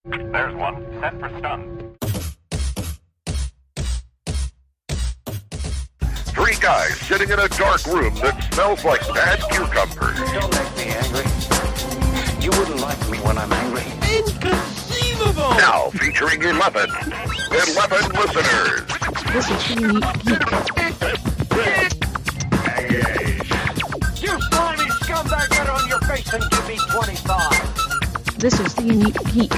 There's one. Set for stun. Three guys sitting in a dark room that smells like bad cucumbers. Don't make me angry. You wouldn't like me when I'm angry. Inconceivable! Now featuring 11 listeners. This is the Unique Geek. You slimy scumbag, get on your face and give me 25. This is the Unique Geek.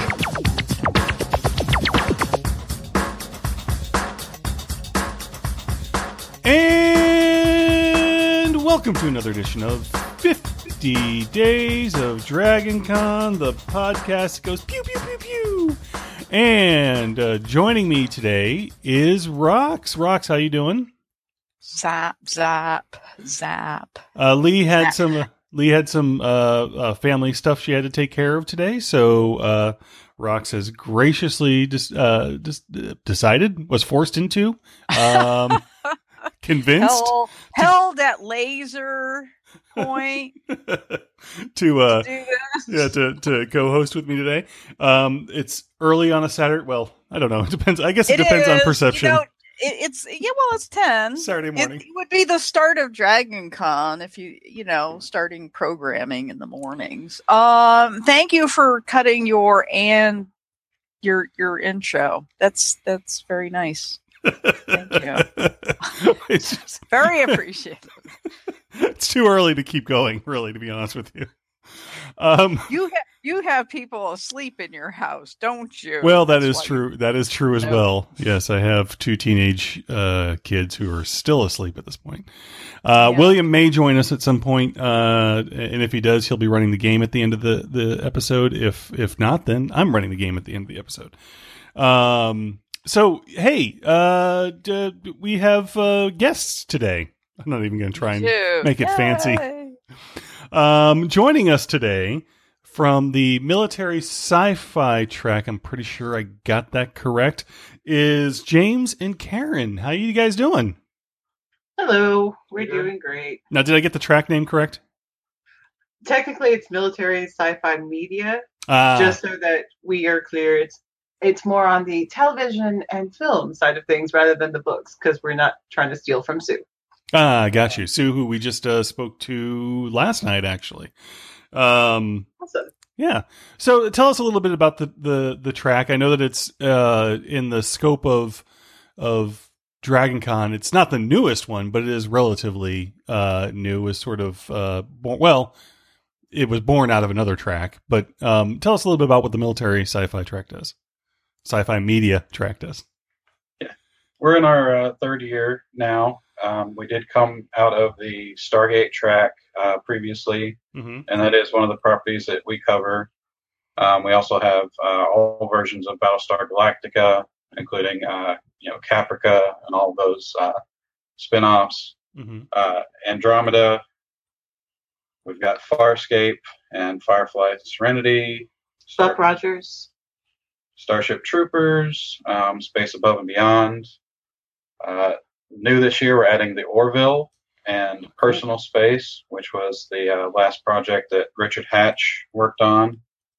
And welcome to another edition of 50 Days of Dragon Con, the podcast that goes pew, pew, pew, pew. And joining me today is Rox. Rox, how you doing? Zap, zap, zap. Lee had some family stuff she had to take care of today, so Rox has graciously was forced into, convinced held at laser point to do this. to co-host with me today. It's early on a Saturday. Well, I don't know. It depends. I guess it depends on perception. You know, it's 10 Saturday morning. It would be the start of Dragon Con if starting programming in the mornings. Thank you for cutting your intro. That's very nice. Thank you. It's just, Very appreciated. it's too early to keep going, really, to be honest with you. You have people asleep in your house, don't you? Well, that is true. That is true as well. Yes, I have two teenage kids who are still asleep at this point. William may join us at some point, and if he does, he'll be running the game at the end of the episode. If not, then I'm running the game at the end of the episode. So, hey, we have guests today. I'm not even going to try and make it fancy. Joining us today from the military sci-fi track, I'm pretty sure I got that correct, is James and Karen. How you guys doing? Hello, we're doing great. Now, did I get the track name correct? Technically, it's military sci-fi media, just so that we are clear. It's more on the television and film side of things rather than the books, because we're not trying to steal from Sue. Got you. Sue, who we just spoke to last night, actually. Awesome. Yeah. So tell us a little bit about the track. I know that it's in the scope of Dragon Con. It's not the newest one, but it is relatively new. It's sort of it was born out of another track. But tell us a little bit about what the military sci-fi track does. Sci-fi media track does. Yeah, we're in our third year now. We did come out of the Stargate track previously, and that is one of the properties that we cover. We also have all versions of Battlestar Galactica, including Caprica and all those spin-offs. Andromeda. We've got Farscape and Firefly Serenity. Buck Rogers. Starship Troopers, Space Above and Beyond. New this year, we're adding the Orville and Personal Space, which was the last project that Richard Hatch worked on.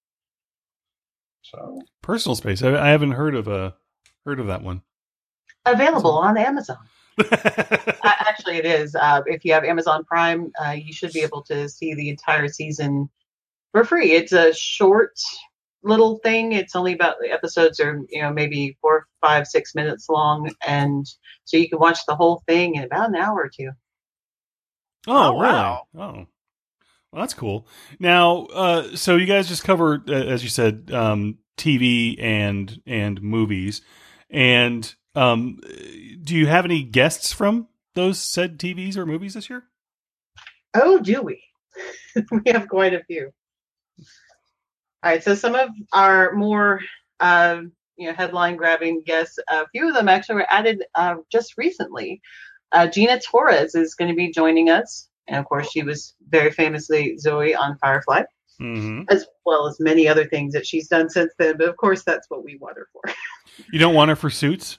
So, Personal Space. I haven't heard of that one. Available on Amazon. Actually, it is. If you have Amazon Prime, you should be able to see the entire season for free. It's a short little thing. It's only about, the episodes are maybe 4, 5, 6 minutes long, and so you can watch the whole thing in about an hour or two. Oh, really? Wow. Oh, well, that's cool. Now, so you guys just cover, as you said, TV and movies, and do you have any guests from those said TVs or movies this year? Oh, do we? We have quite a few. All right, so some of our more headline-grabbing guests, a few of them actually were added just recently. Gina Torres is going to be joining us, and of course, she was very famously Zoe on Firefly, as well as many other things that she's done since then. But of course, that's what we want her for. You don't want her for Suits?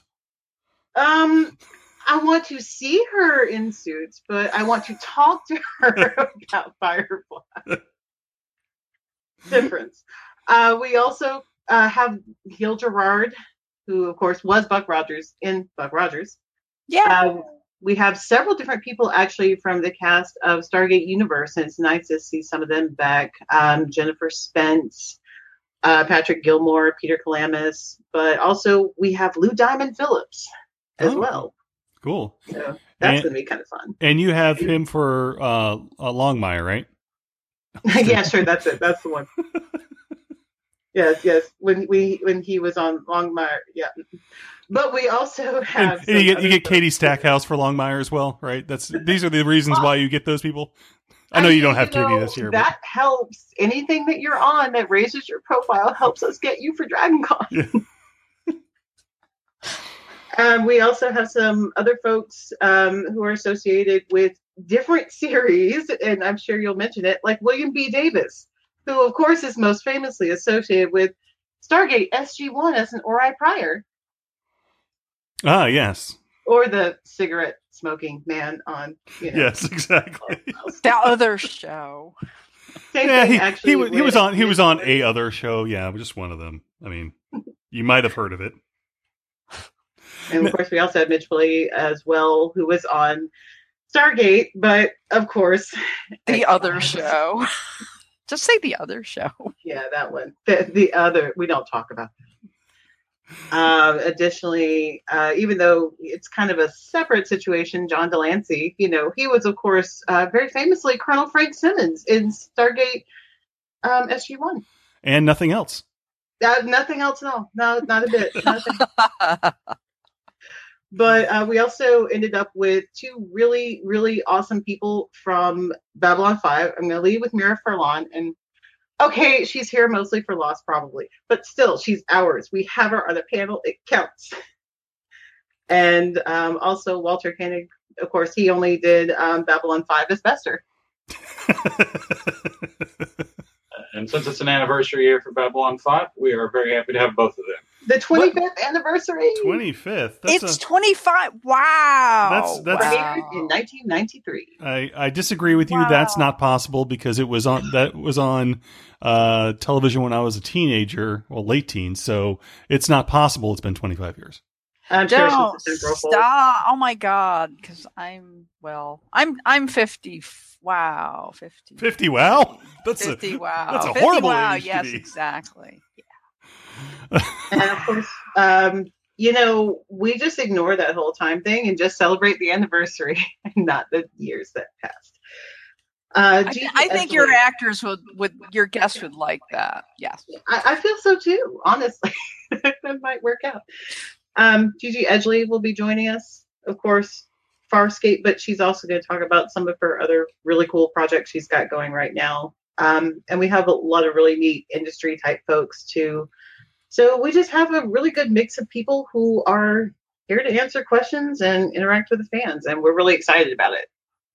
I want to see her in Suits, but I want to talk to her about Firefly. Difference. We also have Gil Gerard, who of course was Buck Rogers in Buck Rogers. Yeah. We have several different people actually from the cast of Stargate Universe, and it's nice to see some of them back. Jennifer Spence, Patrick Gilmore, Peter Kalamis, but also we have Lou Diamond Phillips as well. Cool. So that's going to be kind of fun. And you have him for Longmire, right? Yeah, sure. That's it. That's the one. Yes. When he was on Longmire, yeah. But we also have. And you get Katie Stackhouse for Longmire as well, right? These are the reasons why you get those people. I know you don't have Katie this year. That helps. Anything that you're on that raises your profile helps us get you for DragonCon. Yeah. We also have some other folks who are associated with different series, and I'm sure you'll mention it, like William B. Davis, who, of course, is most famously associated with Stargate SG-1 as an Ori Pryor. Ah, yes. Or the cigarette smoking man on, Yes, exactly. That other show. He was on a other show. Yeah, just one of them. I mean, you might have heard of it. And of course, we also had Mitch Pileggi as well, who was on Stargate, but of course, the other show. Just say the other show. Yeah, that one. The other, we don't talk about that. Additionally, even though it's kind of a separate situation, John Delancey, he was, of course, very famously Colonel Frank Simmons in Stargate SG-1. And nothing else. Nothing else, no. No, not a bit. Nothing. But we also ended up with two really, really awesome people from Babylon 5. I'm going to lead with Mira Furlan. And, okay, she's here mostly for Lost, probably. But still, she's ours. We have her on the panel. It counts. And also Walter Koenig, of course, he only did Babylon 5 as Bester. And since it's an anniversary year for Babylon 5, we are very happy to have both of them. The 25th anniversary. 25th. It's 25. Wow. That's in 1993. I disagree with you. Wow. That's not possible because it was on television when I was a teenager, well, late teens. So it's not possible. It's been 25 years. Don't stop. Oh my God. Because I'm 50. Wow. 50. 50. Wow. That's 50. Wow. That's a 50, horrible wow. age to Yes, be. exactly. And of course, we just ignore that whole time thing and just celebrate the anniversary and not the years that passed. I think your actors your guests would like that. Yes. I feel so too, honestly. That might work out. Gigi Edgley will be joining us, of course, Farscape, but she's also going to talk about some of her other really cool projects she's got going right now. And we have a lot of really neat industry type folks too. So we just have a really good mix of people who are here to answer questions and interact with the fans, and we're really excited about it.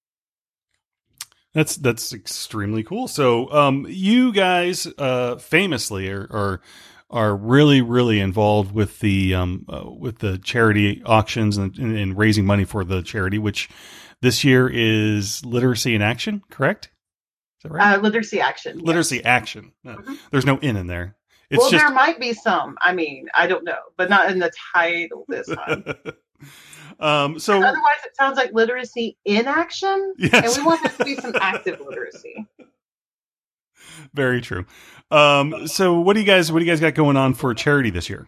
That's extremely cool. So you guys famously are really, really involved with the charity auctions and raising money for the charity, which this year is Literacy in Action, correct? Is that right? Literacy Action. Literacy yes. Action. No, There's no in there. It's there might be some. I mean, I don't know, but not in the title this time. So otherwise, it sounds like Literacy in Action, yes. And we want there to be some active literacy. Very true. So what do you guys got going on for charity this year?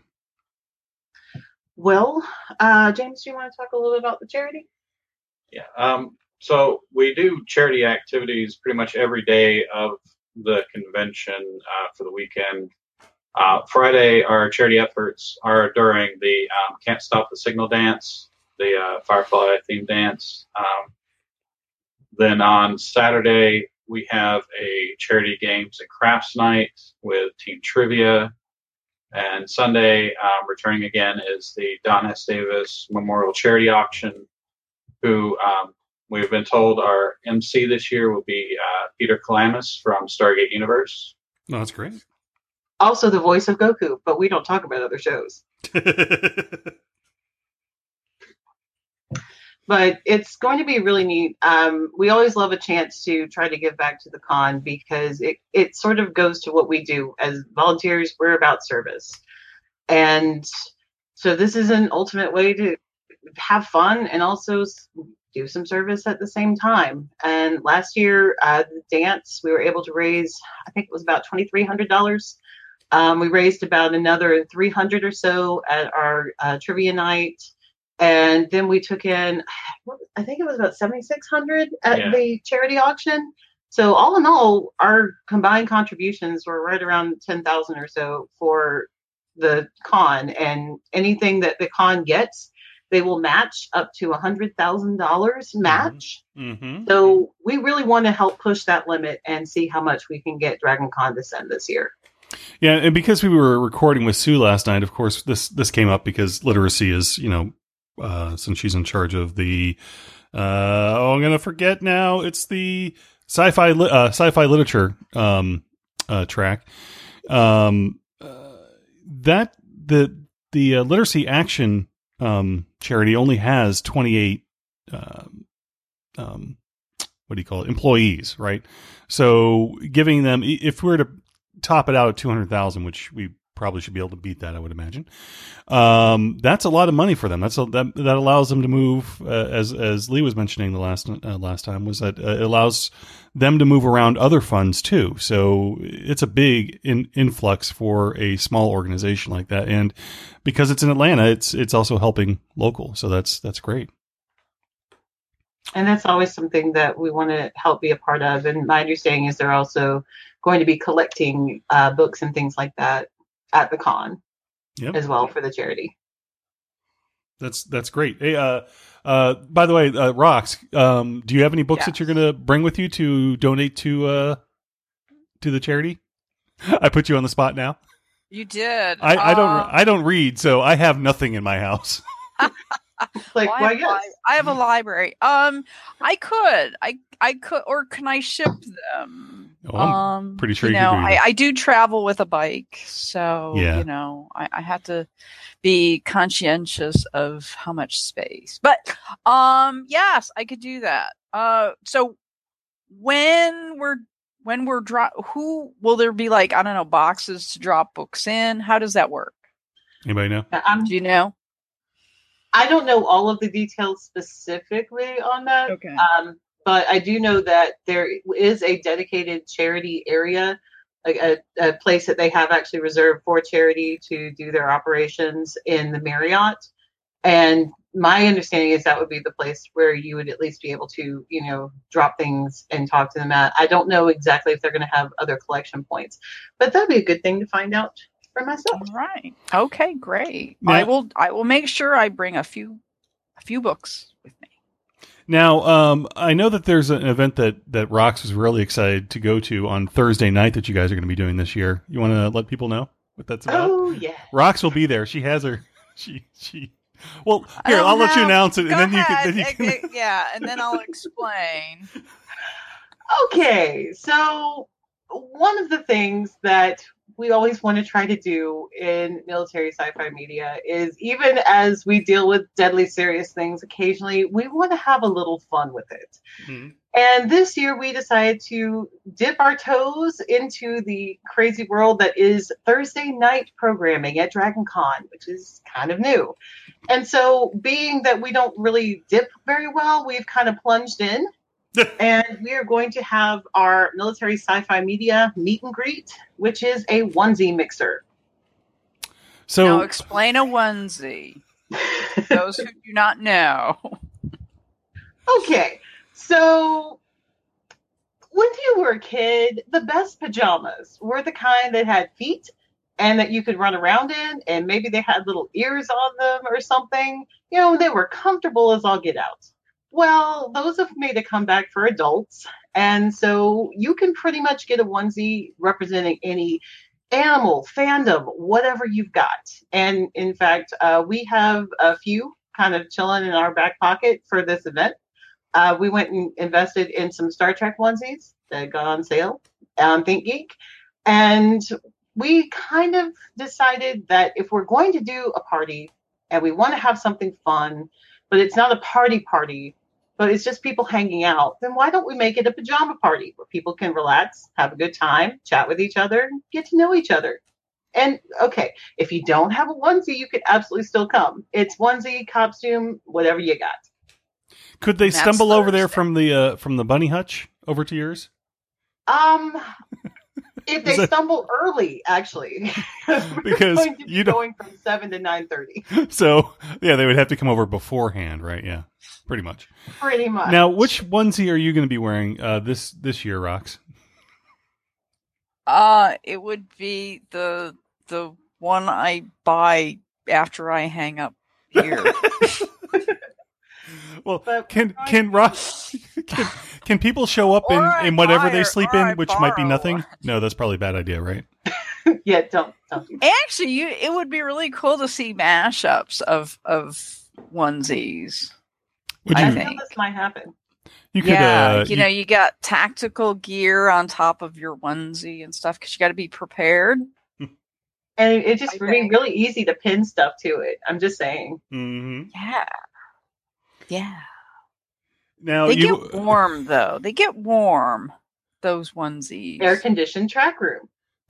Well, James, do you want to talk a little bit about the charity? Yeah. So we do charity activities pretty much every day of the convention for the weekend. Friday, our charity efforts are during the Can't Stop the Signal dance, the Firefly theme dance. Then on Saturday, we have a charity games and crafts night with team trivia. And Sunday, returning again, is the Don S. Davis Memorial Charity Auction, who we've been told our MC this year will be Peter Kalamis from Stargate Universe. Oh, that's great. Also the voice of Goku, but we don't talk about other shows. But it's going to be really neat. We always love a chance to try to give back to the con because it sort of goes to what we do as volunteers. We're about service. And so this is an ultimate way to have fun and also do some service at the same time. And last year, the dance, we were able to raise, I think it was about $2,300. We raised about another $300 or so at our trivia night. And then we took in, I think it was about $7,600 at the charity auction. So all in all, our combined contributions were right around $10,000 or so for the con. And anything that the con gets, they will match up to $100,000 match. Mm-hmm. So we really want to help push that limit and see how much we can get Dragon Con to send this year. Yeah, and because we were recording with Sue last night, of course, this came up because literacy is, since she's in charge of the, I'm going to forget now. It's the sci-fi literature track. That the Literacy Action charity only has 28 employees, right? So giving them, if we were to top it out at 200,000, which we probably should be able to beat that, I would imagine. That's a lot of money for them. That allows them to move, as Lee was mentioning the last time, was that it allows them to move around other funds too. So it's a big influx for a small organization like that, and because it's in Atlanta, it's also helping local. So that's great. And that's always something that we want to help be a part of. And my understanding is they're also going to be collecting books and things like that at the con as well for the charity. That's great. Hey, by the way, Rox, do you have any books that you're going to bring with you to donate to the charity? I put you on the spot now. You did. I don't read, so I have nothing in my house. I have a library. I could, or can I ship them? Oh, I'm pretty sure you can do that. I do travel with a bike, so I have to be conscientious of how much space. But yes, I could do that. So when we're who will there be, like, I don't know, boxes to drop books in? How does that work? Anybody know? Do you know? I don't know all of the details specifically on that. Okay. But I do know that there is a dedicated charity area, like a place that they have actually reserved for charity to do their operations in the Marriott. And my understanding is that would be the place where you would at least be able to, drop things and talk to them at. I don't know exactly if they're going to have other collection points, but that'd be a good thing to find out for myself. All right. Okay, great. Now, I will make sure I bring a few books with me. Now, I know that there's an event that Rox is really excited to go to on Thursday night that you guys are going to be doing this year. You want to let people know what that's about? Oh, yeah. Rox will be there. She has her. Well, here, I'll let you announce it, and then you can. Yeah, and then I'll explain. Okay, so one of the things that we always want to try to do in military sci-fi media is, even as we deal with deadly serious things occasionally, we want to have a little fun with it. Mm-hmm. And this year we decided to dip our toes into the crazy world that is Thursday night programming at Dragon Con, which is kind of new. And so, being that we don't really dip very well, we've kind of plunged in. And we are going to have our military sci-fi media meet and greet, which is a onesie mixer. So, now explain a onesie. Those who do not know. Okay, so when you were a kid, the best pajamas were the kind that had feet and that you could run around in, and maybe they had little ears on them or something. They were comfortable as all get out. Well, those have made a comeback for adults, and so you can pretty much get a onesie representing any animal, fandom, whatever you've got. And in fact, we have a few kind of chilling in our back pocket for this event. We went and invested in some Star Trek onesies that got on sale on ThinkGeek, and we kind of decided that if we're going to do a party and we want to have something fun, but it's not a party, but it's just people hanging out, then why don't we make it a pajama party where people can relax, have a good time, chat with each other, get to know each other? And okay, if you don't have a onesie, you could absolutely still come. It's onesie, costume, whatever you got. Could they stumble over there from the bunny hutch over to yours? If they stumble early, actually, because you're going from 7 to 9:30. So yeah, they would have to come over beforehand, right? Yeah, pretty much. Pretty much. Now, which onesie are you going to be wearing this year, Rox? It would be the one I buy after I hang up here. Well, can people show up in whatever they sleep in, which might be nothing? No, that's probably a bad idea, right? Yeah, don't do that. Actually, it would be really cool to see mashups of onesies. I think this might happen. You could, you got tactical gear on top of your onesie and stuff because you got to be prepared. And it just would be really easy to pin stuff to it. I'm just saying. Mm-hmm. Yeah. Now they get warm though. They get warm. Those onesies. Air conditioned track room.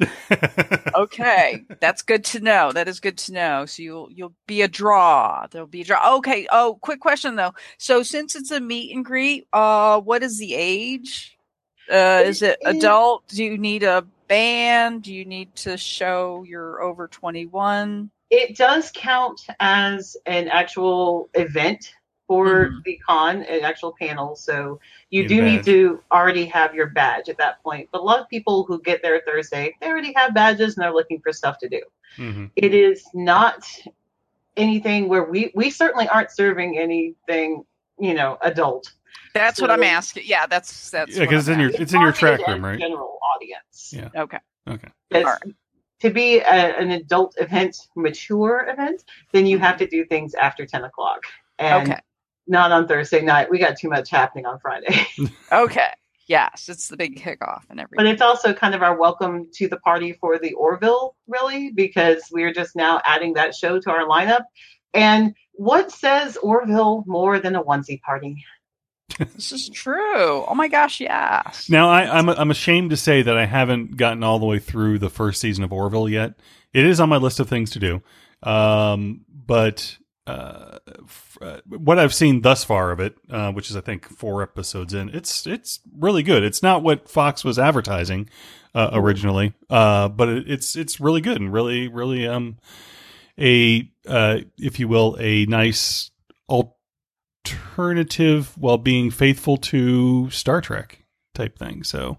Okay, that's good to know. That is good to know. So you'll be a draw. There'll be a draw. Okay. Oh, quick question though. So since it's a meet and greet, what is the age? Is it adult? Do you need a band? Do you need to show you're over 21? It does count as an actual event for the con, an actual panel. So you do need to already have your badge at that point. But a lot of people who get there Thursday, they already have badges and they're looking for stuff to do. Mm-hmm. It is not anything where we certainly aren't serving anything, adult. That's what I'm asking. Yeah, that's because it's in your track room, right? General audience. Yeah. Okay. To be an adult event, mature event, then you have to do things after 10 o'clock. And not on Thursday night. We got too much happening on Friday. Okay. Yes, it's the big kickoff and everything. But it's also kind of our welcome to the party for the Orville, really, because we're just now adding that show to our lineup. And what says Orville more than a onesie party? This is true. Oh my gosh, yes. Now I'm ashamed to say that I haven't gotten all the way through the first season of Orville yet. It is on my list of things to do, but what I've seen thus far of it, which is I think 4 episodes in, it's really good. It's not what Fox was advertising originally, but it's really good and really if you will, a nice alternative while being faithful to Star Trek type thing. So,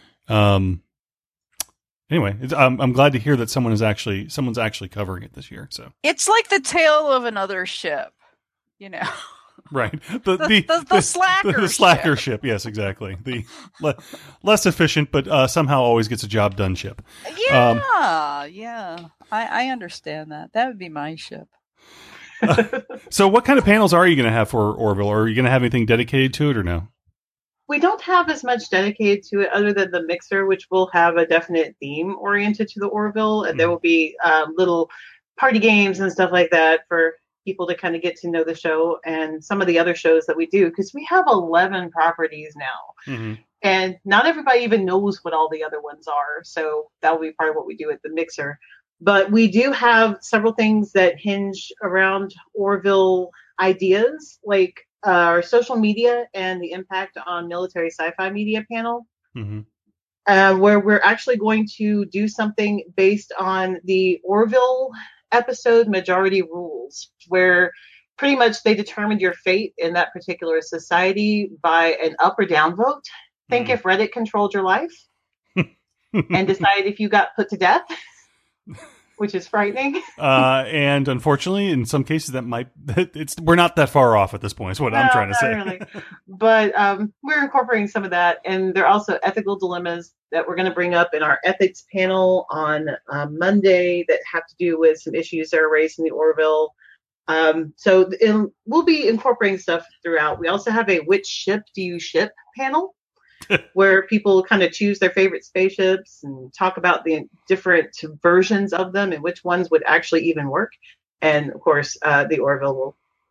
anyway, I'm glad to hear that someone's actually covering it this year. So it's like the tale of another ship, Right. The slacker. The slacker ship. Yes, exactly. The less efficient, but somehow always gets a job done ship. Yeah, yeah. I understand that. That would be my ship. So what kind of panels are you going to have for Orville? Or are you going to have anything dedicated to it or no? We don't have as much dedicated to it other than the mixer, which will have a definite theme oriented to the Orville. And there will be little party games and stuff like that for people to kind of get to know the show and some of the other shows that we do, because we have 11 properties now. Mm-hmm. And not everybody even knows what all the other ones are. So that will be part of what we do at the mixer. But we do have several things that hinge around Orville ideas, like our social media and the impact on military sci-fi media panel, where we're actually going to do something based on the Orville episode Majority Rules, where pretty much they determined your fate in that particular society by an up or down vote. Think if Reddit controlled your life and decided if you got put to death, which is frightening. And unfortunately, in some cases, we're not that far off at this point, is what I'm trying to say. Really. But we're incorporating some of that. And there are also ethical dilemmas that we're going to bring up in our ethics panel on Monday that have to do with some issues that are raised in the Orville. So we'll be incorporating stuff throughout. We also have a which ship do you ship panel, where people kind of choose their favorite spaceships and talk about the different versions of them and which ones would actually even work. And of course, the Orville will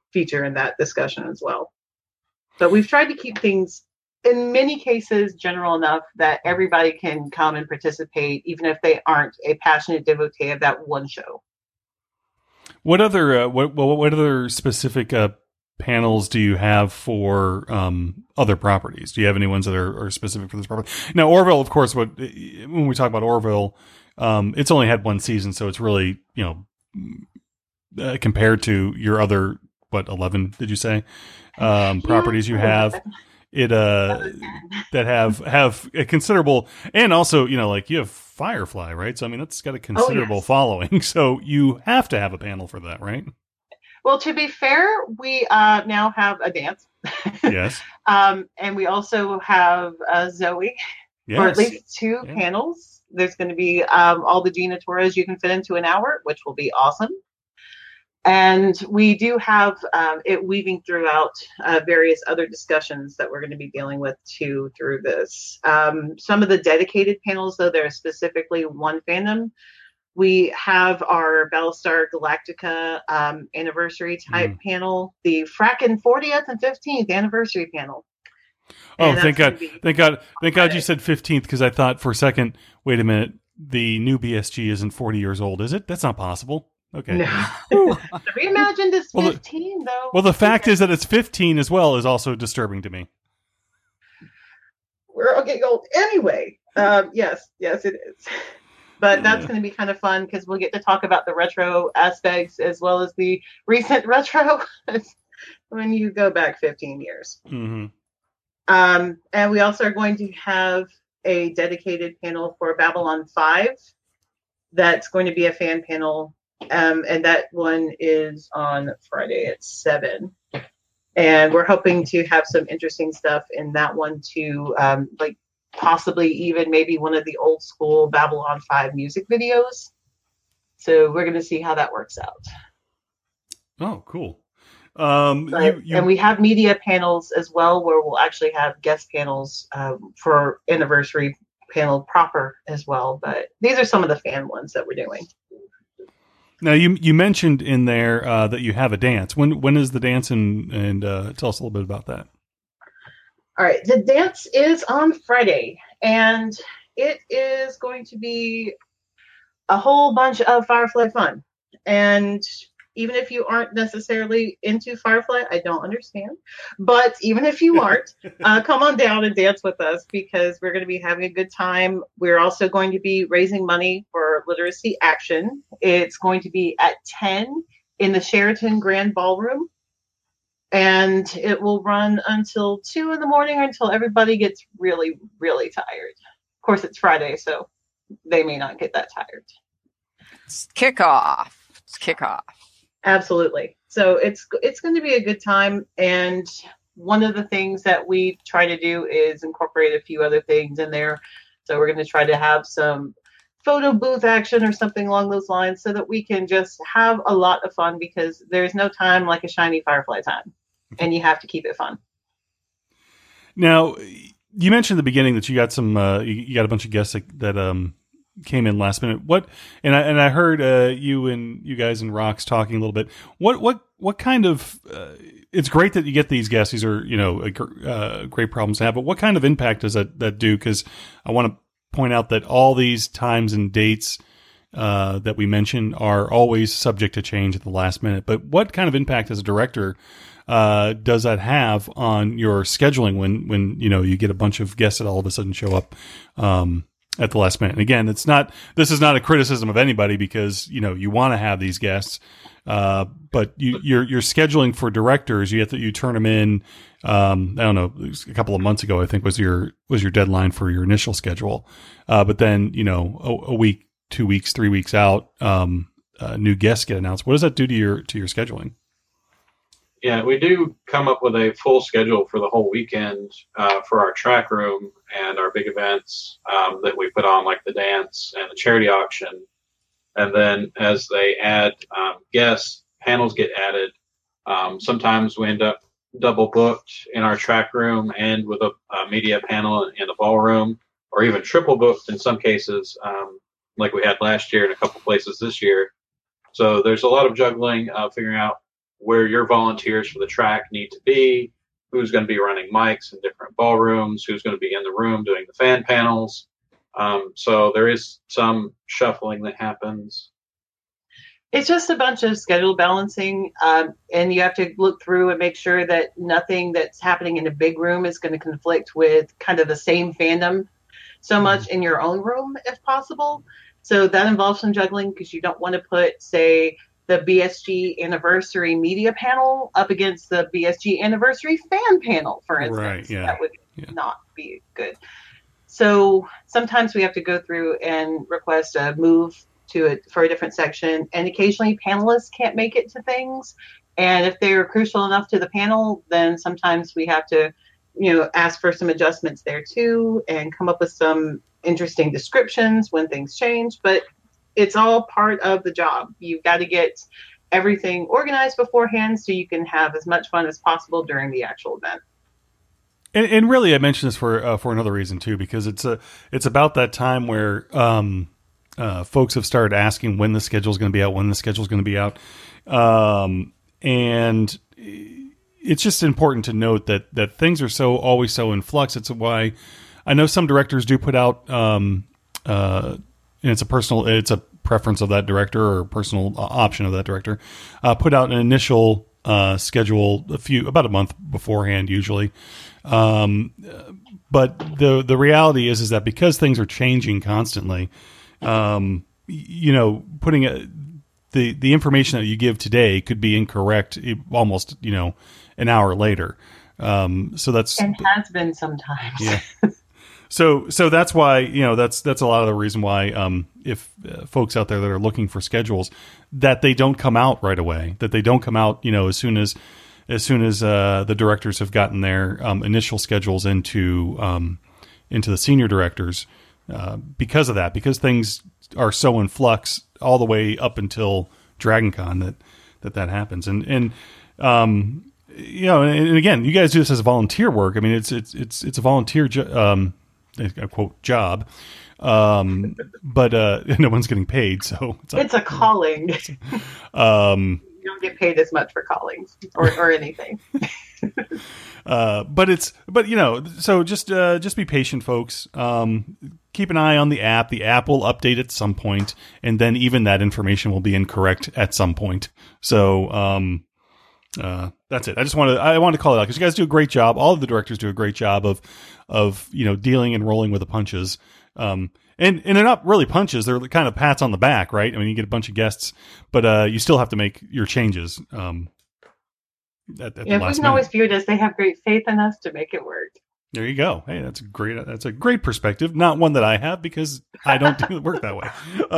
feature in that discussion as well. But we've tried to keep things, in many cases, general enough that everybody can come and participate, even if they aren't a passionate devotee of that one show. What other what other specific panels do you have for other properties? Do you have any ones that are specific for this property? Now, Orville, of course, when we talk about Orville, it's only had one season, so it's really, compared to your other, 11 did you say, properties you have, that have a considerable, and also, you have Firefly, right? So, I mean, that's got a considerable following, so you have to have a panel for that, right? Well, to be fair, we now have a dance. Yes. And we also have Zoe for at least two panels. There's going to be all the Gina Torres you can fit into an hour, which will be awesome. And we do have it weaving throughout various other discussions that we're going to be dealing with too through this. Some of the dedicated panels, though, there are specifically one fandom. We have our Battlestar Galactica anniversary type panel, the frackin' 40th and 15th anniversary panel. Oh, thank God. Thank God you said 15th, because I thought for a second, wait a minute, the new BSG isn't 40 years old, is it? That's not possible. Okay. No. The reimagined is 15, though. Well, the fact is that it's 15 as well is also disturbing to me. We're all getting old anyway. Yes, it is. But that's going to be kind of fun because we'll get to talk about the retro aspects as well as the recent retro when you go back 15 years. Mm-hmm. And we also are going to have a dedicated panel for Babylon 5. That's going to be a fan panel. And that one is on Friday at 7. And we're hoping to have some interesting stuff in that one too, like possibly even maybe one of the old school Babylon 5 music videos. So we're going to see how that works out. Oh, cool. And we have media panels as well, where we'll actually have guest panels for anniversary panel proper as well. But these are some of the fan ones that we're doing. Now, you mentioned in there that you have a dance. When is the dance, and tell us a little bit about that. All right, the dance is on Friday, and it is going to be a whole bunch of Firefly fun. And even if you aren't necessarily into Firefly, I don't understand. But even if you aren't, come on down and dance with us because we're going to be having a good time. We're also going to be raising money for Literacy Action. It's going to be at 10 in the Sheraton Grand Ballroom. And it will run until 2 in the morning or until everybody gets really, really tired. Of course, it's Friday, so they may not get that tired. It's kickoff. Absolutely. So it's going to be a good time. And one of the things that we try to do is incorporate a few other things in there. So we're going to try to have some photo booth action or something along those lines so that we can just have a lot of fun because there's no time like a shiny Firefly time. And you have to keep it fun. Now, you mentioned at the beginning that you got some, you got a bunch of guests that came in last minute. And I heard you guys and Rox talking a little bit. What kind of? It's great that you get these guests. These are great problems to have. But what kind of impact does that do? Because I want to point out that all these times and dates that we mentioned are always subject to change at the last minute. But what kind of impact as a director does that have on your scheduling when you get a bunch of guests that all of a sudden show up at the last minute? And again, this is not a criticism of anybody because you want to have these guests, but you're scheduling for directors. You turn them in. I don't know, a couple of months ago, I think was your deadline for your initial schedule. But then a week, 2 weeks, 3 weeks out, new guests get announced. What does that do to your scheduling? Yeah, we do come up with a full schedule for the whole weekend for our track room and our big events that we put on, like the dance and the charity auction. And then as they add guests, panels get added. Sometimes we end up double booked in our track room and with a media panel in the ballroom, or even triple booked in some cases, like we had last year in a couple places this year. So there's a lot of juggling, figuring out where your volunteers for the track need to be, who's going to be running mics in different ballrooms, who's going to be in the room doing the fan panels. So there is some shuffling that happens. It's just a bunch of schedule balancing, and you have to look through and make sure that nothing that's happening in a big room is going to conflict with kind of the same fandom so much in your own room, if possible. So that involves some juggling, because you don't want to put, say, the BSG anniversary media panel up against the BSG anniversary fan panel, for instance. Right, yeah. That would not be good. So sometimes we have to go through and request a move for a different section, and occasionally panelists can't make it to things, and if they're crucial enough to the panel, then sometimes we have to ask for some adjustments there too, and come up with some interesting descriptions when things change. But it's all part of the job. You've got to get everything organized beforehand so you can have as much fun as possible during the actual event. And really, I mentioned this for another reason too, because it's about that time where folks have started asking when the schedule is going to be out, and it's just important to note that things are always so in flux. It's why I know some directors do put out, and it's a preference of that director or personal option of that director, put out an initial schedule about a month beforehand usually. But the reality is that because things are changing constantly, putting the information that you give today could be incorrect almost, an hour later. So that's, and has been sometimes. Yeah. So that's why, that's a lot of the reason why, if folks out there that are looking for schedules, that they don't come out right away, that they don't come out, as soon as the directors have gotten their initial schedules into the senior directors, because of that, because things are so in flux all the way up until DragonCon that happens. And again, you guys do this as volunteer work. I mean, it's a volunteer quote job, but no one's getting paid, so it's a calling. You don't get paid as much for callings or anything. So just be patient, folks. Keep an eye on the app. The app will update at some point, and then even that information will be incorrect at some point. So that's it. I wanted to call it out because you guys do a great job. All of the directors do a great job of dealing and rolling with the punches. And they're not really punches. They're kind of pats on the back, right? I mean, you get a bunch of guests, but you still have to make your changes. At the last we can minute. always view it as they have great faith in us to make it work. There you go. Hey, that's a great perspective. Not one that I have because I don't do the work that way.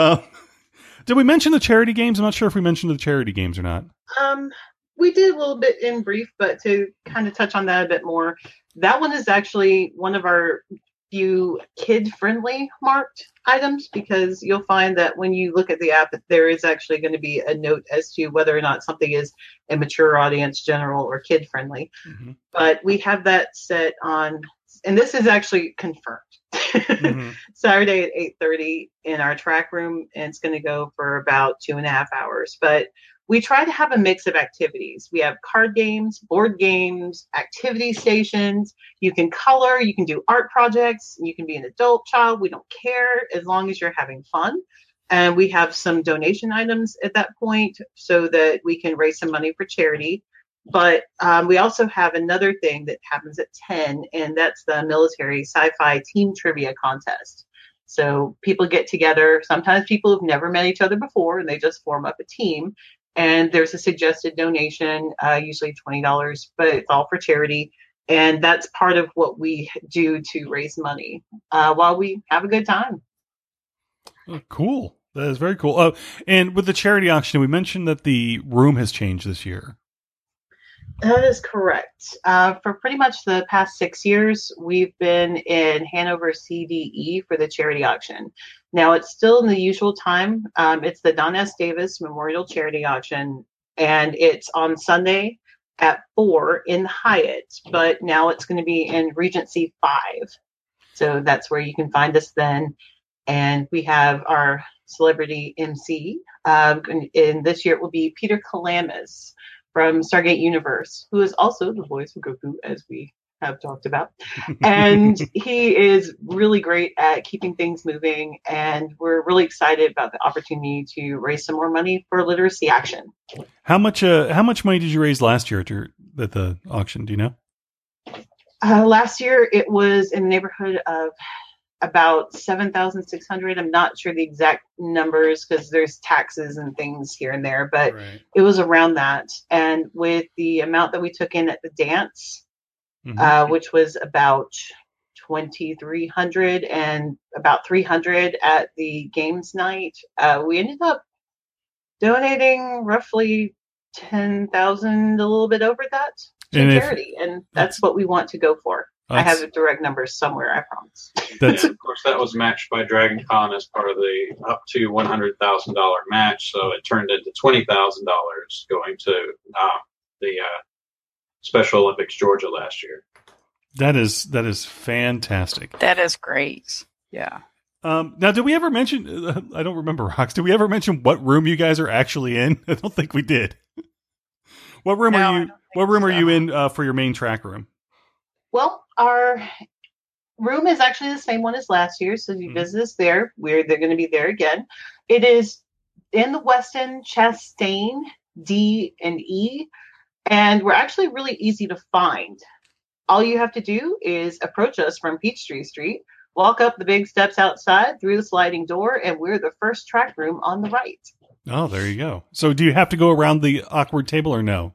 Did we mention the charity games? I'm not sure if we mentioned the charity games or not. We did a little bit in brief, but to kind of touch on that a bit more, that one is actually one of our few kid-friendly marked items, because you'll find that when you look at the app, there is actually going to be a note as to whether or not something is a mature audience, general, or kid-friendly. Mm-hmm. But we have that set on, and this is actually confirmed, mm-hmm. Saturday at 8:30 in our track room, and it's going to go for about 2.5 hours. But we try to have a mix of activities. We have card games, board games, activity stations. You can color, you can do art projects, you can be an adult child. We don't care as long as you're having fun. And we have some donation items at that point so that we can raise some money for charity. But we also have another thing that happens at 10, and that's the military sci-fi team trivia contest. So people get together. Sometimes people have never met each other before, and they just form up a team. And there's a suggested donation, usually $20, but it's all for charity. And that's part of what we do to raise money while we have a good time. Oh, cool. That is very cool. And with the charity auction, we mentioned that the room has changed this year. That is correct. For pretty much the past 6 years, we've been in Hanover CDE for the charity auction. Now, it's still in the usual time. It's the Don S. Davis Memorial Charity Auction, and it's on Sunday at 4 in Hyatt, but now it's going to be in Regency 5. So that's where you can find us then. And we have our celebrity MC, and this year it will be Peter Kalamis. from Stargate Universe, who is also the voice of Goku, as we have talked about. And he is really great at keeping things moving, and we're really excited about the opportunity to raise some more money for literacy action. How much money did you raise last year at the auction? Do you know? Last year it was in the neighborhood of about 7,600. I'm not sure the exact numbers because there's taxes and things here and there, but Right. It was around that. And with the amount that we took in at the dance, which was about 2,300 and about 300 at the games night, we ended up donating roughly 10,000, a little bit over that, to charity, and that's what we want to go for. I have direct numbers somewhere, I promise. Of course, that was matched by Dragon Con as part of the up to $100,000 match, so it turned into $20,000 going to the Special Olympics Georgia last year. That is fantastic. That is great. Yeah. Now, did we ever mention? I don't remember, Rox. Did we ever mention what room you guys are actually in? I don't think we did. What room are you? What room are you in for your main track room? Well, our room is actually the same one as last year, so if you visit us there, they're going to be there again. It is in the Westin Chastain D and E, and we're actually really easy to find. All you have to do is approach us from Peachtree Street, walk up the big steps outside through the sliding door, and we're the first track room on the right. Oh, there you go. So do you have to go around the awkward table or no?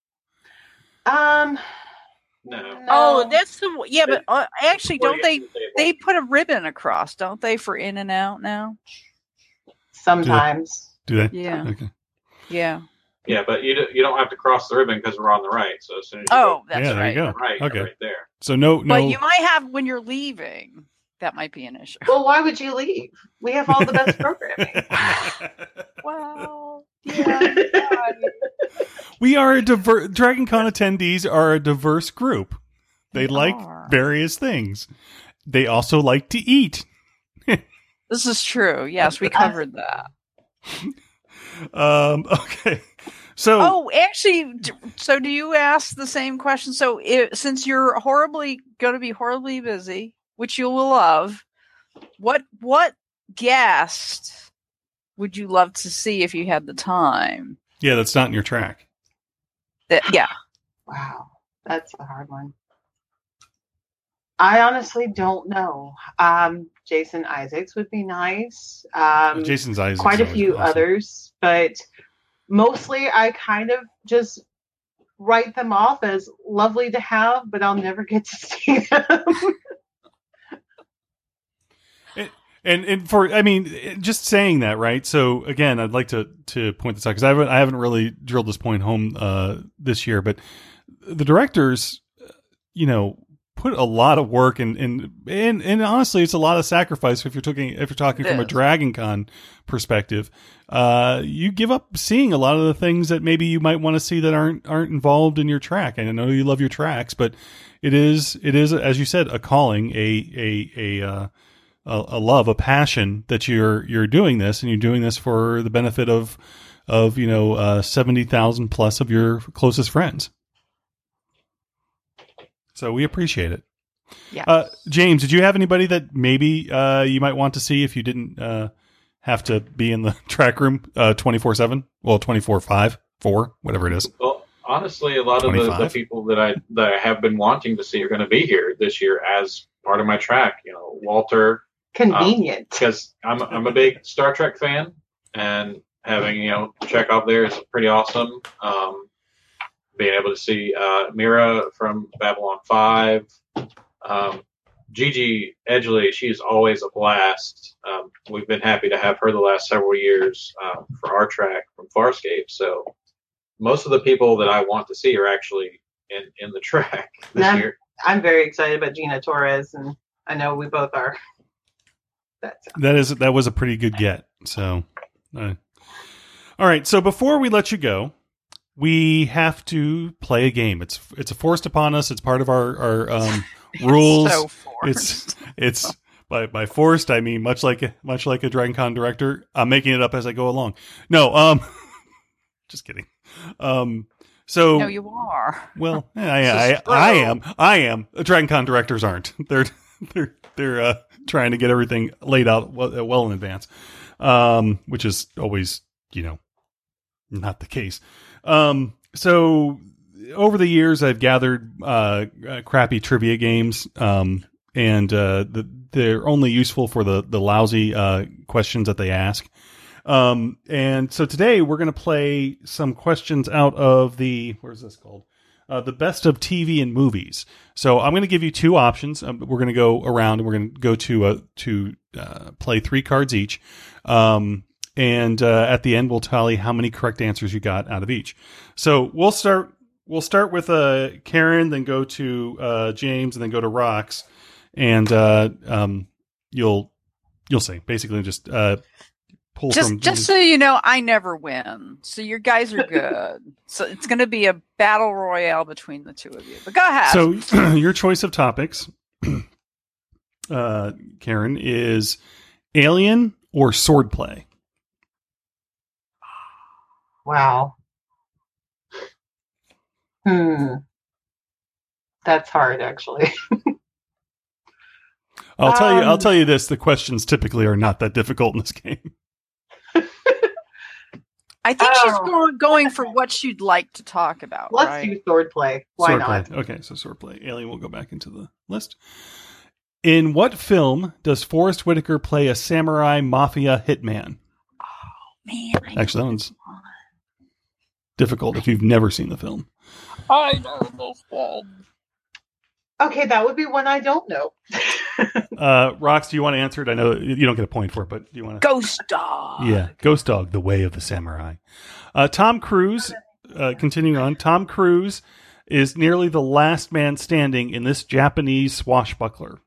No. Oh, that's but actually, don't they put a ribbon across, don't they, for in and out now? Sometimes. Do they? Yeah. Okay. Yeah. Yeah, but you don't have to cross the ribbon because we're on the right. So as soon as you that's there right. you go. right, Okay. right there. So no. But you might have when you're leaving. That might be an issue. Well, why would you leave? We have all the best programming. Well, yeah. We are a diverse. Dragon Con attendees are a diverse group. They like various things. They also like to eat. This is true. Yes, we covered that. Okay. So. Actually, so do you ask the same question? So, since you're going to be horribly busy, which you will love, what guest would you love to see if you had the time? Yeah, that's not in your track. Yeah. Wow, that's a hard one. I honestly don't know. Jason Isaacs would be nice. Jason's Isaacs. Quite a few awesome. others, but mostly I kind of just write them off as lovely to have, but I'll never get to see them. And just saying that, right? So again, I'd like to point this out because I haven't really drilled this point home this year, but the directors, put a lot of work and honestly, it's a lot of sacrifice if you're talking from a Dragon Con perspective. You give up seeing a lot of the things that maybe you might want to see that aren't involved in your track. And I know you love your tracks, but it is as you said, a calling, a love, a passion that you're doing this, and you're doing this for the benefit of 70,000 plus of your closest friends. So we appreciate it. Yeah. James, did you have anybody that maybe you might want to see if you didn't have to be in the track room 24/7? Well, 24/5, 4, whatever it is. Well, honestly, a lot of the people that I have been wanting to see are going to be here this year as part of my track. Walter. Convenient. Because I'm a big Star Trek fan, and having Chekhov there is pretty awesome. Being able to see Mira from Babylon 5, Gigi Edgley, she's always a blast. We've been happy to have her the last several years for our track from Farscape. So most of the people that I want to see are actually in the track this year. I'm very excited about Gina Torres, and I know we both are. That was a pretty good get. So, all right. So before we let you go, we have to play a game. It's forced upon us. It's part of our rules. So forced. It's by forced. I mean much like a Dragon Con director. I'm making it up as I go along. No, just kidding. So No, you are. Well, I am. Dragon Con directors aren't. They're trying to get everything laid out well in advance, which is always, not the case. So over the years, I've gathered crappy trivia games, and they're only useful for the lousy questions that they ask. And so today we're going to play some questions out of where's this called? The best of TV and movies. So I'm going to give you two options. We're going to go around and we're going to go to play 3 cards each. And at the end, we'll tally how many correct answers you got out of each. So we'll start with Karen, then go to James, and then go to Rox. And you'll see. Basically, just pull from. Just so you know, I never win. So your guys are good. So it's going to be a battle royale between the two of you. But go ahead. So your choice of topics, Karen, is Alien or swordplay. Wow. That's hard, actually. I'll tell you this: the questions typically are not that difficult in this game. I think she's going for what she'd like to talk about. Let's do swordplay. Why not? Okay, so swordplay. Alien will go back into the list. In what film does Forrest Whitaker play a samurai mafia hitman? Oh, man. Actually, that one's difficult if you've never seen the film. I know this one. Okay, that would be one I don't know. Rox, do you want to answer it? I know you don't get a point for it, but do you want to? Ghost Dog. Yeah, Ghost Dog, The Way of the Samurai. Tom Cruise, continuing on, Tom Cruise is nearly the last man standing in this Japanese swashbuckler.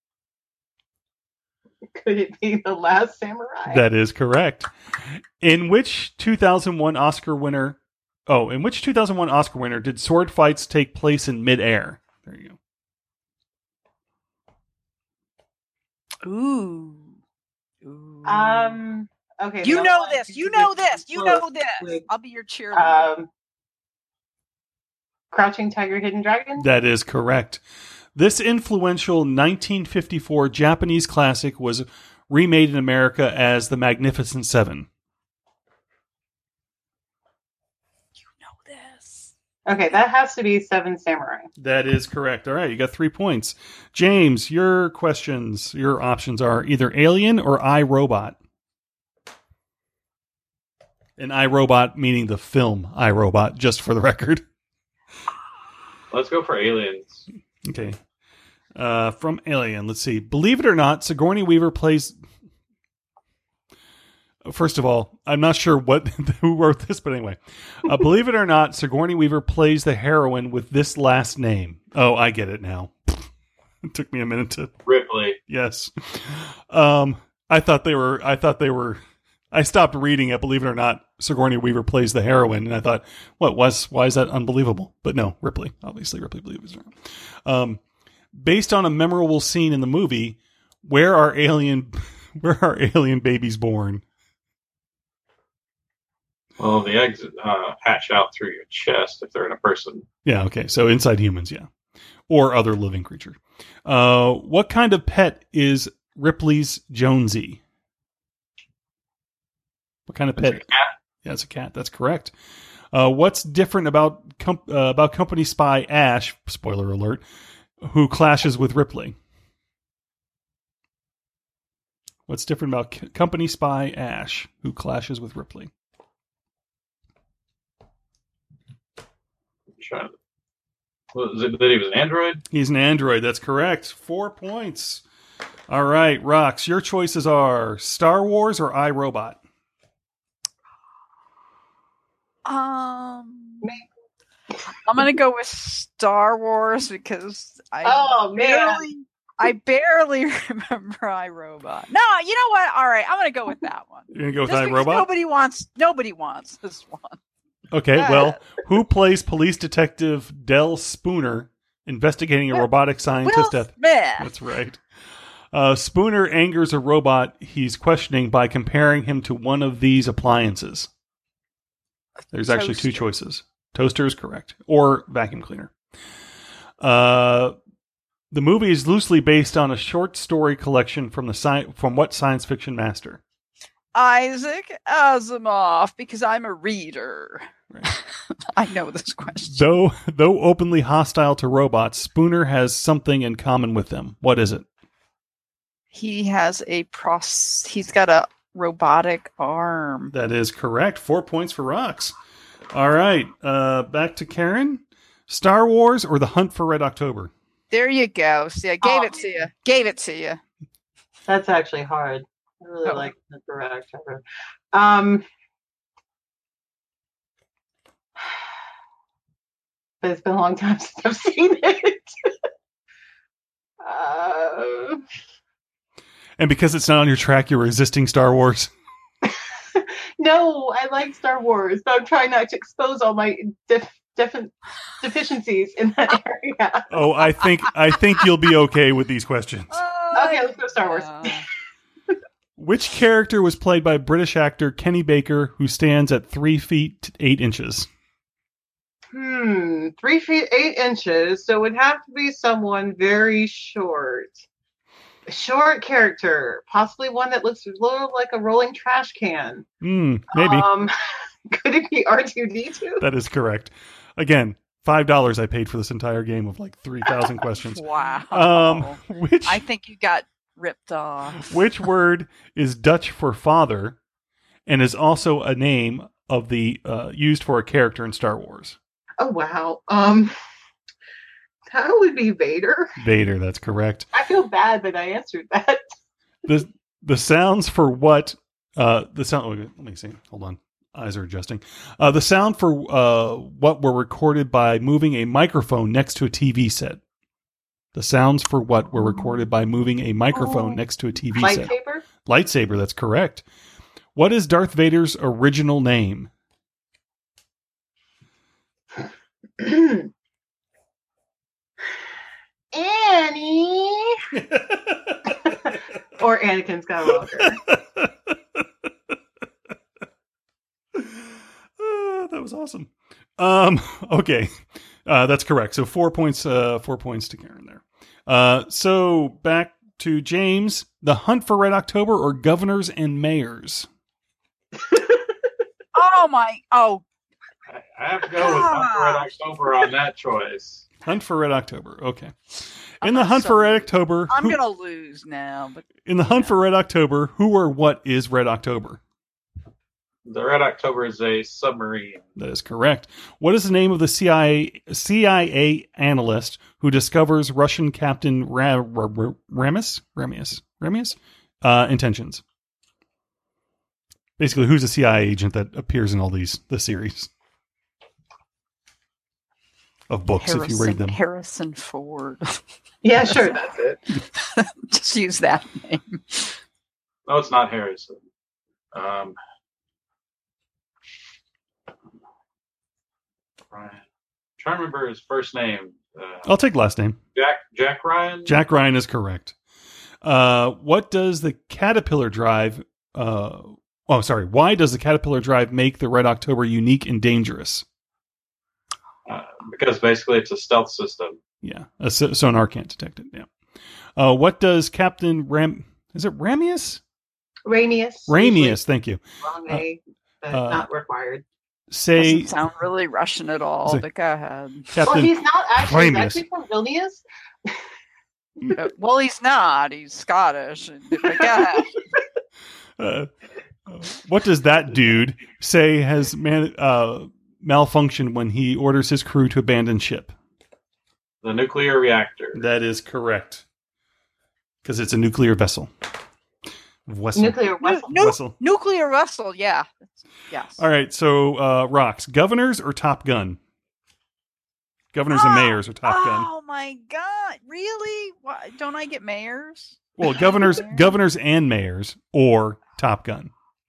Could it be The Last Samurai? That is correct. In which 2001 Oscar winner did sword fights take place in midair? There you go. Ooh. Okay. You know this. I'll be your cheerleader. Crouching Tiger, Hidden Dragon? That is correct. This influential 1954 Japanese classic was remade in America as The Magnificent Seven. You know this. Okay, that has to be Seven Samurai. That is correct. All right, you got 3 points. James, your options are either Alien or iRobot. And iRobot meaning the film iRobot, just for the record. Let's go for Aliens. Okay. From Alien, let's see. Believe it or not, Sigourney Weaver plays... First of all, I'm not sure who wrote this, but anyway. Believe it or not, Sigourney Weaver plays the heroine with this last name. Oh, I get it now. It took me a minute to... Ripley. Yes. I stopped reading it, believe it or not, Sigourney Weaver plays the heroine, and I thought, why is that unbelievable? But no, Ripley. Obviously, Ripley believes it. Based on a memorable scene in the movie, where are alien babies born? Well, the eggs hatch out through your chest if they're in a person. Yeah, okay. So inside humans, yeah. Or other living creature. What kind of pet is Ripley's Jonesy? What kind of pet? It's a cat. Yeah, it's a cat. That's correct. What's different about company spy Ash, spoiler alert, who clashes with Ripley? What's different about company spy Ash, who clashes with Ripley? Was it that he was an android? He's an android. That's correct. 4 points. All right, Rox, your choices are Star Wars or iRobot? I'm gonna go with Star Wars because I barely remember iRobot. No, you know what? All right, I'm gonna go with that one. You're gonna go with Just iRobot? Nobody wants this one. Okay, well, who plays police detective Del Spooner investigating a robotic scientist's death? Smith. That's right. Spooner angers a robot he's questioning by comparing him to one of these appliances. There's actually two choices. Toaster is correct. Or vacuum cleaner. The movie is loosely based on a short story collection from what science fiction master? Isaac Asimov, because I'm a reader. Right. I know this question. Though openly hostile to robots, Spooner has something in common with them. What is it? He has he's got a robotic arm. That is correct. 4 points for Rox. All right. Back to Karen. Star Wars or The Hunt for Red October? There you go. See, I gave it to you. Gave it to you. That's actually hard. I really like the Red October. But it's been a long time since I've seen it. And because it's not on your track, you're resisting Star Wars? No, I like Star Wars, but I'm trying not to expose all my deficiencies in that area. Oh, I think you'll be okay with these questions. Okay, let's go Star Wars. Which character was played by British actor Kenny Baker, who stands at 3 feet 8 inches? 3 feet 8 inches, so it would have to be someone very short. A short character, possibly one that looks a little like a rolling trash can. Maybe. Could it be R2-D2? That is correct. Again, $5 I paid for this entire game of like 3,000 questions. Wow. I think you got ripped off. Which word is Dutch for father and is also a name of the used for a character in Star Wars? Oh, wow. That would be Vader. Vader, that's correct. I feel bad that I answered that. The sounds for what let me see. Hold on. Eyes are adjusting. The sound for what were recorded by moving a microphone next to a TV set. The sounds for what were recorded by moving a microphone next to a TV set. Lightsaber? Lightsaber, that's correct. What is Darth Vader's original name? Annie! Or Anakin Skywalker. That was awesome. Okay. That's correct. So 4 points to Karen there. So back to James. The Hunt for Red October or Governors and Mayors? I have to go with Hunt for Red October on that choice. Hunt for Red October. Okay. In the Hunt for Red October, I'm going to lose now. But in the Hunt for Red October, who or what is Red October? The Red October is a submarine. That is correct. What is the name of the CIA analyst who discovers Russian Captain Ramius intentions? Basically, who's a CIA agent that appears in all the series of books, if you read them? Harrison Ford. Yeah, sure, that's it. Just use that name. No, it's not Harrison. Ryan. I'm trying to remember his first name. I'll take last name. Jack Ryan? Jack Ryan is correct. What does the Caterpillar drive... why does the Caterpillar drive make the Red October unique and dangerous? Because basically it's a stealth system. Yeah, a sonar can't detect it. Yeah. What does Captain Is it Ramius? Ramius, thank you. Wrong A, but not required. Doesn't sound really Russian at all, but go ahead. Well, he's not actually. He's actually from Vilnius. Well, he's not. He's Scottish. But go ahead. What does that dude say has malfunctioned when he orders his crew to abandon ship? The nuclear reactor. That is correct. Because it's a nuclear vessel. Nuclear vessel. Nuclear vessel, yeah. Yes. All right, so Rox, Governors or Top Gun? Governors and Mayors or Top Gun? Oh my God! Really? Why, don't I get mayors? Well, governors and mayors or Top Gun.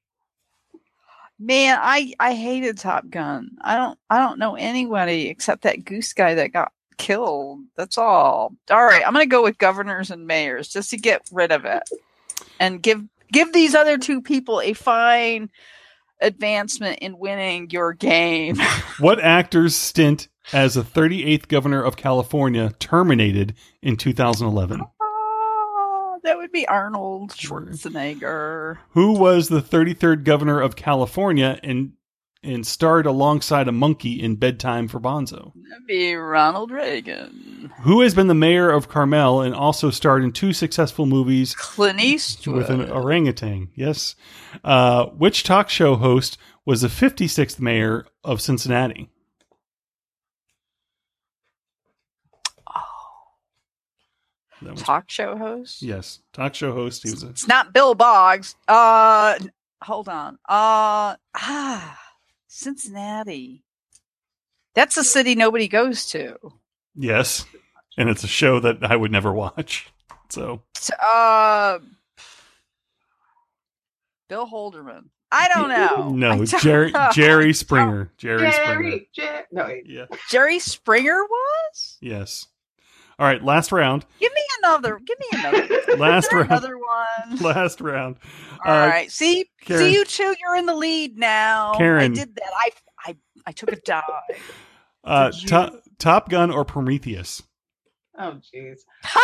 Man, I hated Top Gun. I don't know anybody except that goose guy that got killed. That's all. All right, I'm gonna go with governors and mayors just to get rid of it, and give these other two people a fine advancement in winning your game. What actor's stint as the 38th governor of California terminated in 2011? That would be Arnold Schwarzenegger. Who was the 33rd governor of California and starred alongside a monkey in Bedtime for Bonzo? That'd be Ronald Reagan. Who has been the mayor of Carmel and also starred in 2 successful movies? Clint Eastwood. With an orangutan, yes. Which talk show host was the 56th mayor of Cincinnati? Talk show host? Yes, talk show host. It's not Bill Boggs. Hold on. Cincinnati. That's a city nobody goes to. Yes, and it's a show that I would never watch. So Bill Holderman. I don't know. No, Jerry Springer. Jerry Springer was? Yes. All right, last round. Give me another. Last round. Another one. Last round. All right. See, Karen, you two. You're in the lead now. Karen, I did that. I took a dive. Top Gun or Prometheus? Oh, jeez.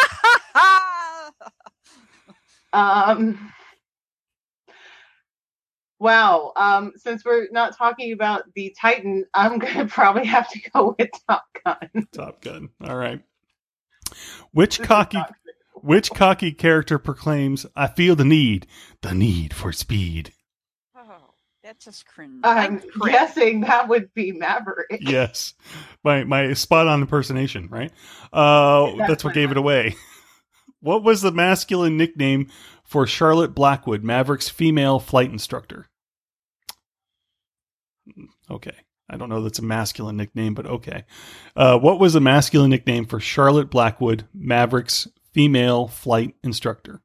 Wow. Since we're not talking about the Titan, I'm gonna probably have to go with Top Gun. Top Gun. All right. Which cocky character proclaims, "I feel the need for speed"? Oh, that's just cringe. I'm guessing that would be Maverick. Yes, my spot on impersonation, right? That's what gave it away. What was the masculine nickname for Charlotte Blackwood, Maverick's female flight instructor? Okay. I don't know that's a masculine nickname, but okay. What was the masculine nickname for Charlotte Blackwood, Maverick's female flight instructor?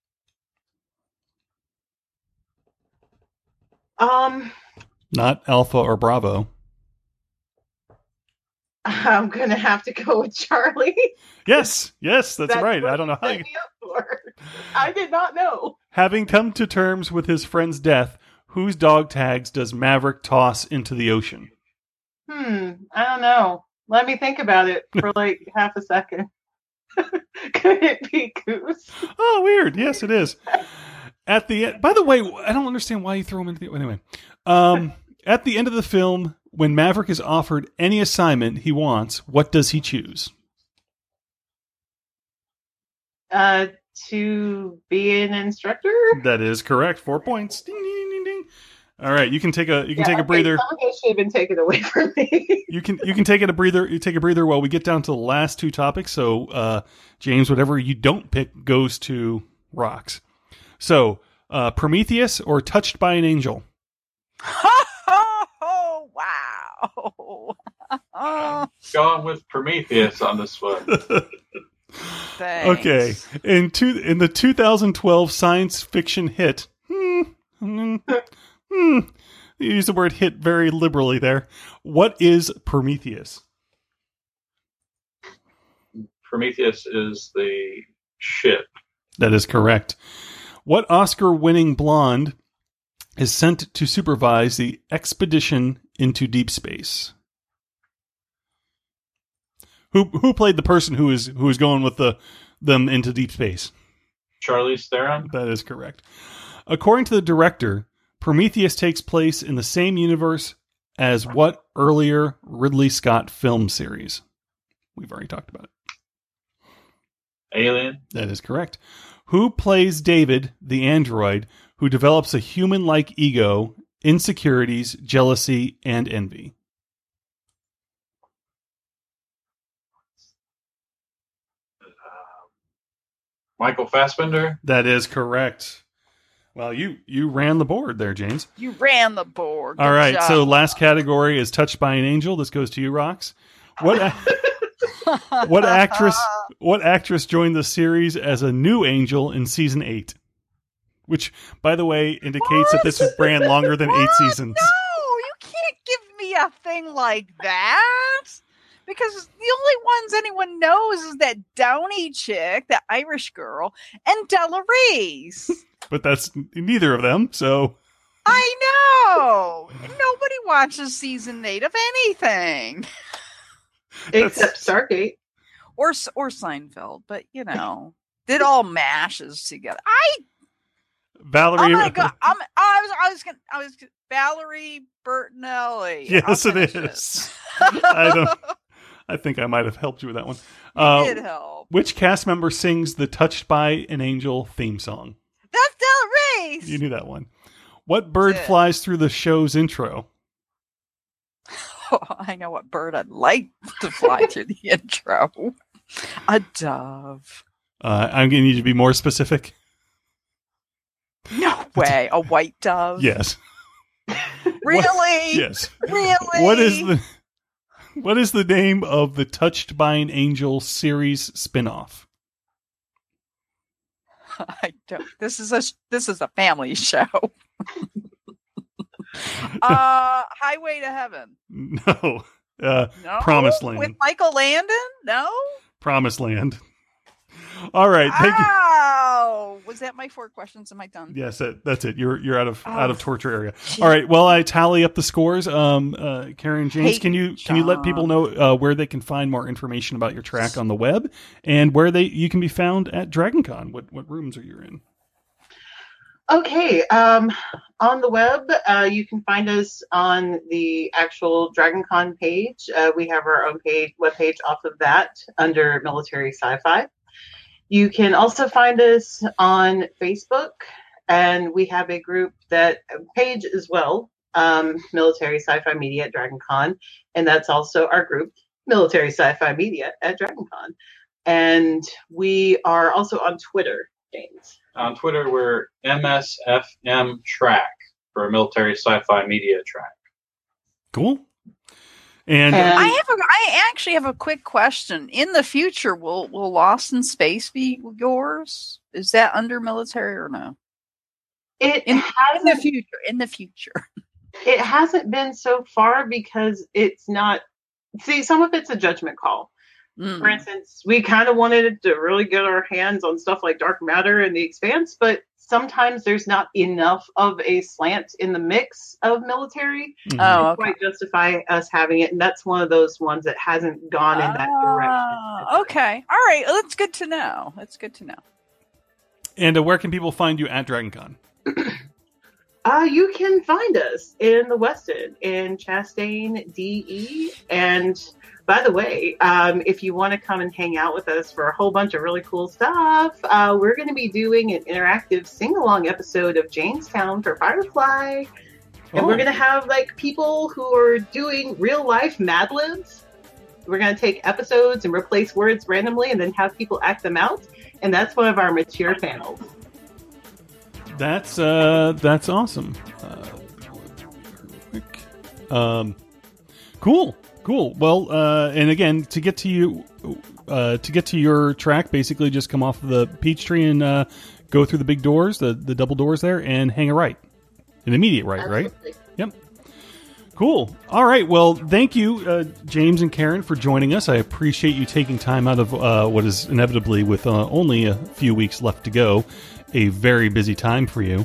Not Alpha or Bravo. I'm gonna have to go with Charlie. Yes, that's right. I don't know how you... I did not know. Having come to terms with his friend's death, whose dog tags does Maverick toss into the ocean? I don't know. Let me think about it for like half a second. Could it be Goose? Oh, weird. Yes, it is. At the end, by the way, I don't understand why you throw him into the... Anyway, at the end of the film, when Maverick is offered any assignment he wants, what does he choose? To be an instructor? That is correct. 4 points. Ding, ding, ding, ding. All right, you can take a breather. Some of it should have been taken away from me. You can take a breather. You take a breather while we get down to the last 2 topics. So, James, whatever you don't pick goes to Rocks. So, Prometheus or Touched by an Angel? Oh, wow. I'm going with Prometheus on this one. Thanks. Okay. In the 2012 science fiction hit, you use the word hit very liberally there. What is Prometheus? Prometheus is the ship. That is correct. What Oscar-winning blonde is sent to supervise the expedition into deep space? Who played the person who is going with them into deep space? Charlize Theron. That is correct. According to the director, Prometheus takes place in the same universe as what earlier Ridley Scott film series? We've already talked about it. Alien. That is correct. Who plays David, the android, who develops a human-like ego, insecurities, jealousy, and envy? Michael Fassbender. That is correct. Well, you ran the board there, James. You ran the board. All right, job. so last category is Touched by an Angel. This goes to you, Rox. What actress joined the series as a new angel in season 8? Which, by the way, indicates that this ran longer than 8 seasons. No, you can't give me a thing like that. Because the only ones anyone knows is that Downey chick, that Irish girl, and Della Reese. But that's neither of them, so... I know. Nobody watches season 8 of anything. Except Stargate. Or Seinfeld, but it all mashes together. Valerie. Oh my God! I was Valerie Bertinelli. Yes, it is. I think I might have helped you with that one. You did help. Which cast member sings the "Touched by an Angel" theme song? That's Del Reese. You knew that one. What bird flies through the show's intro? Oh, I know what bird I'd like to fly through the intro. A dove. I'm going to need you to be more specific. No way. A white dove? Yes. Really? Yes. Really? What is the name of the Touched by an Angel series spinoff? I don't. This is a family show. Highway to Heaven. No. No. Promised Land. With Michael Landon? No. Promised Land. All right. Thank you. Was that my 4 questions? Am I done? Yes, that's it. You're out of torture area. All right. Well, I tally up the scores. Karen, James, can you let people know where they can find more information about your track on the web and where you can be found at DragonCon? What rooms are you in? Okay. On the web, you can find us on the actual DragonCon page. We have our own webpage off of that under Military Sci-Fi. You can also find us on Facebook, and we have a group page as well, Military Sci-Fi Media at DragonCon, and that's also our group, Military Sci-Fi Media at DragonCon. And we are also on Twitter, James. On Twitter, we're MSFM Track for Military Sci-Fi Media Track. Cool. And I actually have a quick question. In the future, will Lost in Space be yours? Is that under military or no? In the future. It hasn't been so far because it's not. See, some of it's a judgment call. For instance, we kind of wanted to really get our hands on stuff like Dark Matter and The Expanse, but sometimes there's not enough of a slant in the mix of military to quite justify us having it. And that's one of those ones that hasn't gone in that direction. Okay. All right. Well, that's good to know. And where can people find you at DragonCon? You can find us in the West End, in Chastain, DE. And by the way, if you want to come and hang out with us for a whole bunch of really cool stuff, we're going to be doing an interactive sing-along episode of Jamestown for Firefly. And we're going to have people who are doing real-life Mad Libs. We're going to take episodes and replace words randomly and then have people act them out. And that's one of our mature panels. That's awesome. Cool. Well, and again, to get to your track, basically just come off of the Peachtree and go through the big doors, the double doors there, and hang a right, an immediate right, Absolutely. Right? Yep. Cool. All right. Well, thank you, James and Karen, for joining us. I appreciate you taking time out of what is inevitably, with only a few weeks left to go, a very busy time for you.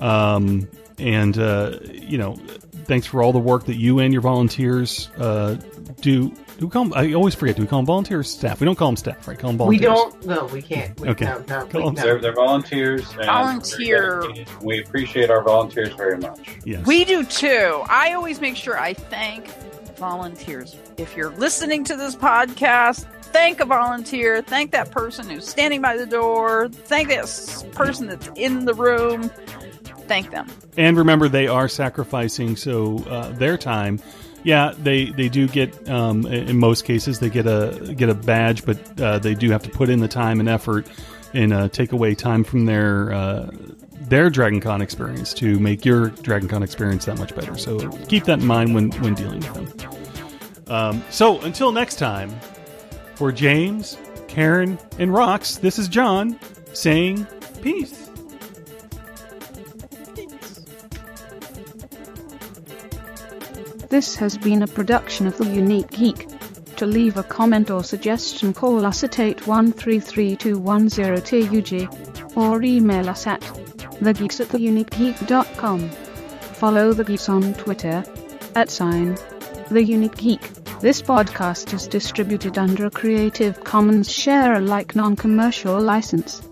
Thanks for all the work that you and your volunteers do. I always forget. Do we call them volunteers or staff? We don't call them staff, right? Call them volunteers. We don't. No, we can't. Okay. No. They're volunteers. Volunteer. We appreciate our volunteers very much. Yes. We do too. I always make sure I thank volunteers. If you're listening to this podcast, thank a volunteer. Thank that person who's standing by the door. Thank that person that's in the room. Thank them. And remember, they are sacrificing their time. Yeah, they do get in most cases they get a badge, but they do have to put in the time and effort and take away time from their DragonCon experience to make your DragonCon experience that much better. So keep that in mind when dealing with them. So until next time, for James, Karen, and Rox, this is John saying peace. This has been a production of The Unique Geek. To leave a comment or suggestion, call us at 81332102UG or email us at thegeeks@theuniquegeek.com. follow the Geeks on Twitter @TheUniqueGeek. This podcast is distributed under a Creative Commons Share-alike non-commercial license.